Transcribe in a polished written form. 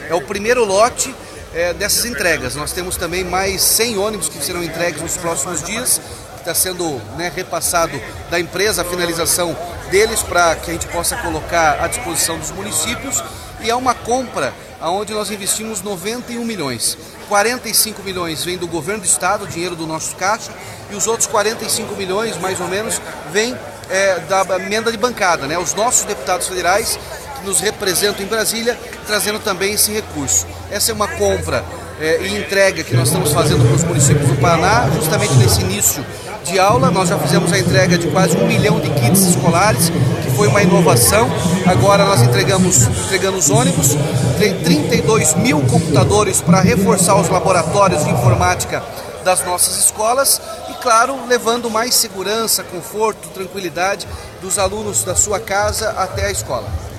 é o primeiro lote dessas entregas. Nós temos também mais 100 ônibus que serão entregues nos próximos dias, que está sendo repassado da empresa a finalização deles para que a gente possa colocar à disposição dos municípios, e é uma compra onde nós investimos 91 milhões. 45 milhões vem do governo do estado, dinheiro do nosso caixa, e os outros 45 milhões, mais ou menos, vem da emenda de bancada, os nossos deputados federais que nos representam em Brasília, trazendo também esse recurso. Essa é uma compra e entrega que nós estamos fazendo para os municípios do Paraná, justamente nesse início de aula. Nós já fizemos a entrega de quase 1 milhão de kits escolares, que foi uma inovação. Agora nós entregando os ônibus, 32 mil computadores para reforçar os laboratórios de informática das nossas escolas e, claro, levando mais segurança, conforto, tranquilidade dos alunos da sua casa até a escola.